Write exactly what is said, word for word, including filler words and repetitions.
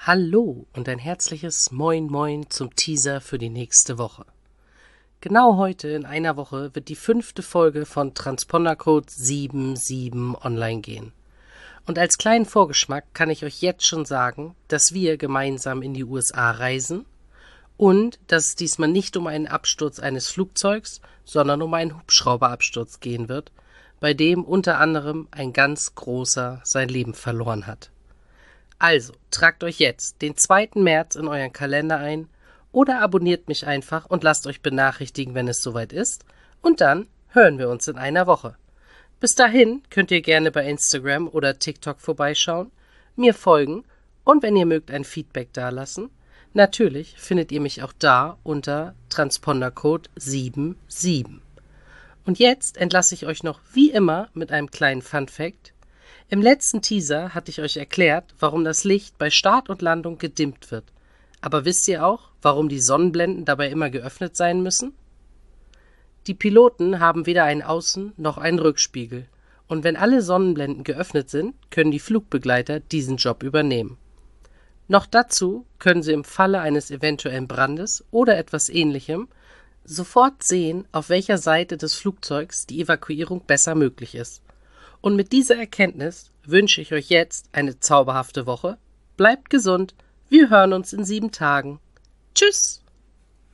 Hallo und ein herzliches Moin Moin zum Teaser für die nächste Woche. Genau heute in einer Woche wird die fünfte Folge von Transpondercode sieben sieben online gehen. Und als kleinen Vorgeschmack kann ich euch jetzt schon sagen, dass wir gemeinsam in die U S A reisen und dass es diesmal nicht um einen Absturz eines Flugzeugs, sondern um einen Hubschrauberabsturz gehen wird, bei dem unter anderem ein ganz großer sein Leben verloren hat. Also, tragt euch jetzt den zweiten März in euren Kalender ein oder abonniert mich einfach und lasst euch benachrichtigen, wenn es soweit ist. Und dann hören wir uns in einer Woche. Bis dahin könnt ihr gerne bei Instagram oder TikTok vorbeischauen, mir folgen und wenn ihr mögt ein Feedback dalassen. Natürlich findet ihr mich auch da unter Transpondercode sieben sieben. Und jetzt entlasse ich euch noch wie immer mit einem kleinen Fun-Fact. Im letzten Teaser hatte ich euch erklärt, warum das Licht bei Start und Landung gedimmt wird. Aber wisst ihr auch, warum die Sonnenblenden dabei immer geöffnet sein müssen? Die Piloten haben weder einen Außen- noch einen Rückspiegel. Und wenn alle Sonnenblenden geöffnet sind, können die Flugbegleiter diesen Job übernehmen. Noch dazu können sie im Falle eines eventuellen Brandes oder etwas Ähnlichem sofort sehen, auf welcher Seite des Flugzeugs die Evakuierung besser möglich ist. Und mit dieser Erkenntnis wünsche ich euch jetzt eine zauberhafte Woche. Bleibt gesund, wir hören uns in sieben Tagen. Tschüss!